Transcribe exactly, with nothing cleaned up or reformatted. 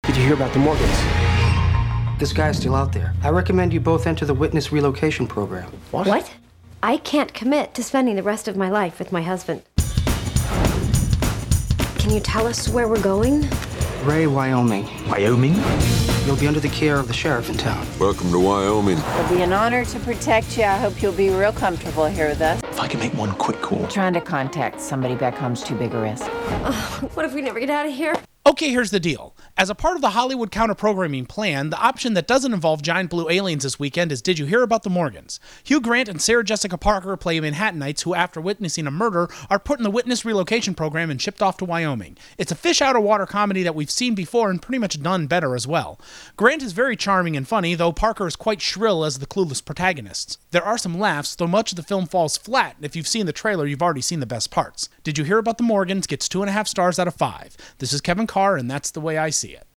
Did you hear about the Morgans? This guy's still out there. I recommend you both enter the witness relocation program. What? What? I can't commit to spending the rest of my life with my husband. Can you tell us where we're going? Ray, Wyoming. Wyoming? You'll be under the care of the sheriff in town. Welcome to Wyoming. It'll be an honor to protect you. I hope you'll be real comfortable here with us. If I can make one quick call. Trying to contact somebody back home's too big a risk. Oh, what if we never get out of here? Okay, here's the deal. As a part of the Hollywood counter-programming plan, the option that doesn't involve giant blue aliens this weekend is Did You Hear About the Morgans? Hugh Grant and Sarah Jessica Parker play Manhattanites who, after witnessing a murder, are put in the witness relocation program and shipped off to Wyoming. It's a fish-out-of-water comedy that we've seen before and pretty much done better as well. Grant is very charming and funny, though Parker is quite shrill as the clueless protagonists. There are some laughs, though much of the film falls flat. If you've seen the trailer, you've already seen the best parts. Did You Hear About the Morgans gets two and a half stars out of five. This is Kevin Carr, and that's the way I see it.